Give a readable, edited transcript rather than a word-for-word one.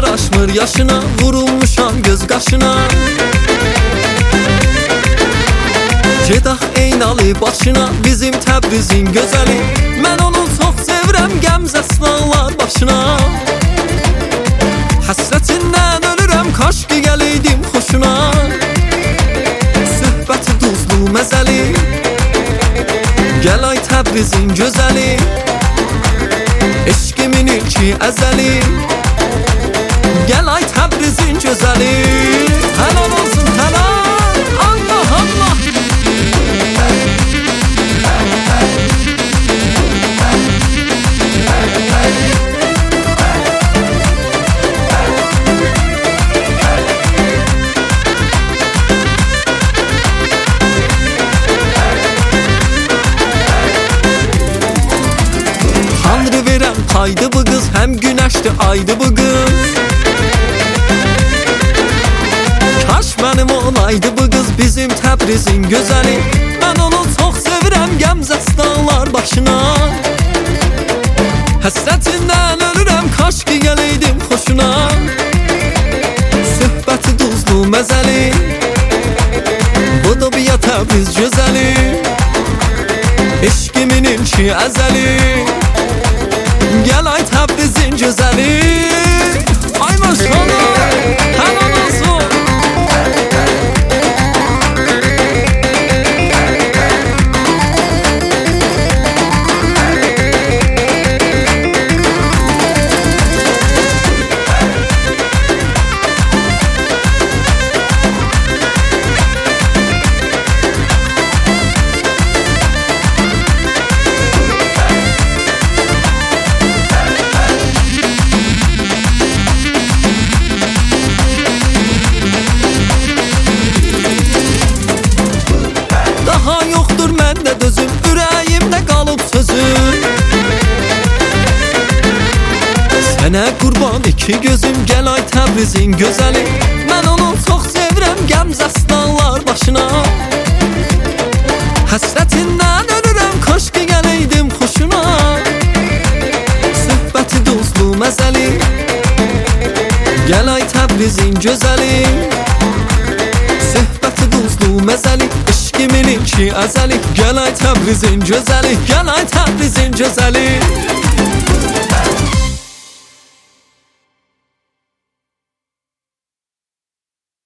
yaraşmır yaşına, vurulmuşam göz qaşına. Gedək Eynalı başına, bizim Təbrizin gözəli. Mən onu çox sevirəm, qəmzəsi dağlar başına. Həsrətindən ölürəm, kaş ki gələydim xoşuna. Söhbəti duzlu məzəli, gəl ay Təbrizin gözəli. Eşqimin ilki əzəli, gəl ay Təbrizin gözəli. Helal olsun helal, Allah Allah. Tanrı verən paydı bu qız, həm günəşdi aydı bu qız. Kaş mənim olaydı bu qız, bizim Təbrizin gözəli. Mən onu çox sevirəm, qəmzəsi dağlar başına. Həsrətindən ölürəm, kaş ki gələydim xoşuna. Söhbəti duzlu məzəli, bu da bir Təbriz gözəli. Eşqimin ilki əzəli, gəl ay Təbrizin gözəli. Ay maşallah, helal olsun. Daha yoxdur məndə dözüm, ürəyimdə qalıb sözüm. Sənə qurban iki gözüm, gəl ay Təbrizin gözəli. Mən onu çox sevirəm, qəmzəsi dağlar başına. Həsrətindən ölürəm, kaş ki gələydim xoşuna. Söhbəti duzlu məzəli, gəl ay Təbrizin gözəli. Söhbəti duzlu məzəli, eşqimin ilki əzəli. Gəl ay Təbrizin gözəli, gəl ay Təbrizin gözəli.